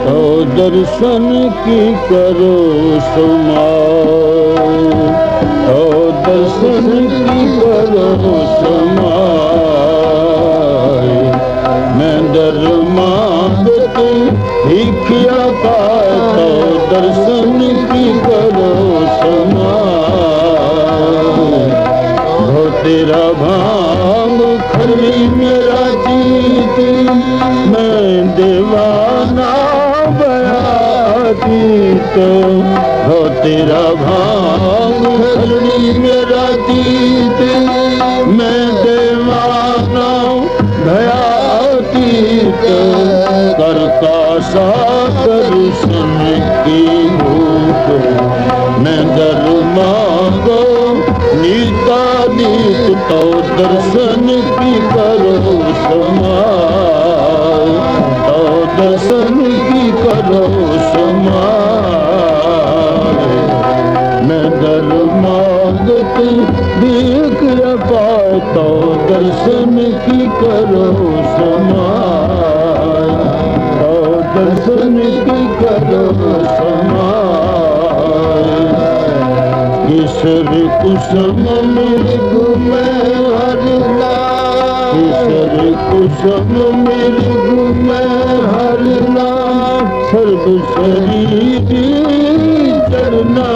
तो दर्शन की करो समाय, तो दर्शन की करो समाय। मैं दर मांगती भिखिया पाए, तो दर्शन की करो समाय। हो तेरा भाव खरी मेरा जीत, मैं दीवाना बयातीत। हो तेरा भाव खरी मेरा जीत, मैं दीवाना भयातीत। करता सा दर्शन की भूख, मैं दर मांगो नीता नीत। तो दर्शन की करो समाय, तो दर्शन की करो समाय। मैं दर मांगती भीख पाए, तो दर्शन की करो समाय, तो दर्शन की करो समाय। किशोर कुसुम मृग में हरना, किशोर कुसुम मृग में हरना। सर्व शरीरी चरना,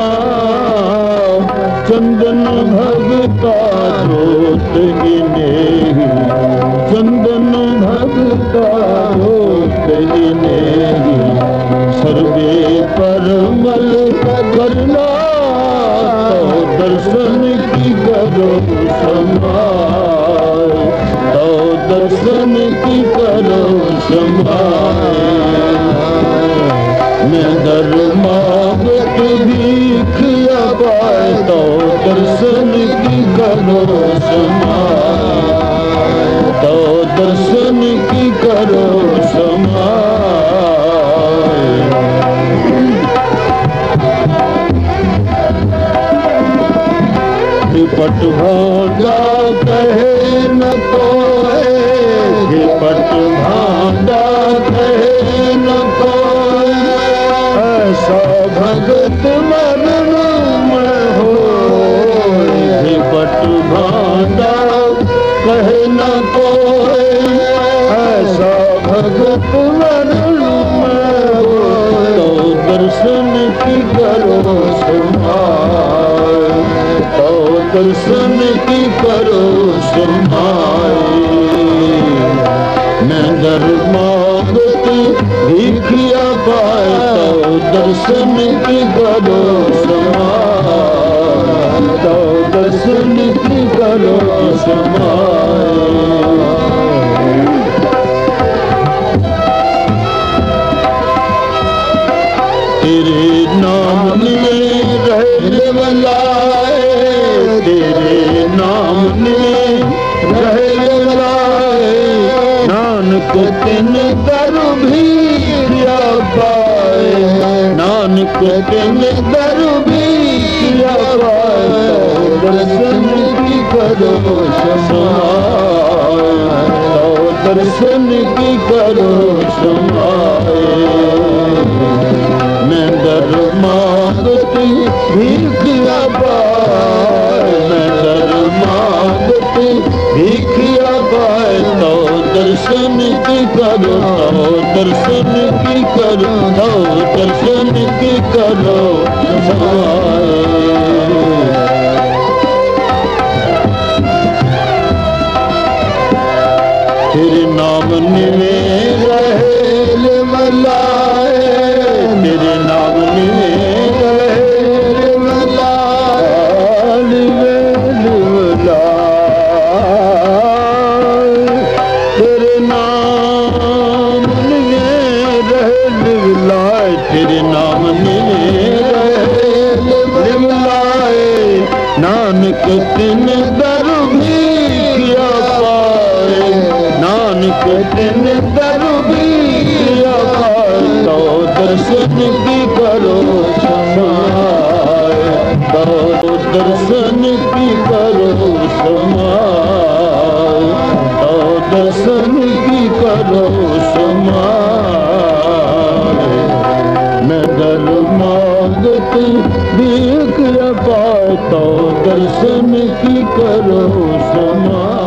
चंदन भगता जोत गिने, चंदन भगता जोत गिने। सर्वे परमल करना, तो दर्शन की करो समाय, तो दर्शन की करो समाय। मैं दर मांगत भीख पाए, तो दर्शन की करो समाय, तो दर्शन की करो समाय। पट भांगा कहे न कोई, पट भांगा कहे न कोई। ऐसा भगत मरण में होए, पट भांगा कहे न कोई। ऐसा भगत मरण में होए, तो दर्शन की करो समाय, तो दर्शन की करो समाय। मैं दर मांगती भिखिया पाए, तो दर्शन की करो समाय, तो दर्शन की करो समाय। तेरे नाम में रहे वलाए, तेरे नाम में रहे वलाए। नानक तिन दर भी किया पाए, नानक तिन दर भी किया पाए। तो दर्शन की करो समाय, तो दर्शन की करो समाय। मैं दर मांगती भीख पाए, मैं दर मांगती भीख पाए। तो दर्शन की करो, तो दर्शन की करो, तो दर्शन की करो समाय। तेरे नाम निवेद रहे मलाए, तेरे नाम निवेद रहे मलाए, तेरे नाम निवेद रहे मलाए, तेरे नाम निवेद रहे मलाए। नानक तिन दर भी किया पाए, नानक तिन दर भी किया पाए। तो दर्शन की करो समाय, तो दर्शन की करो समाय, तो दर्शन की करो समाय। देती भीख पाता दर्शन की करो समा।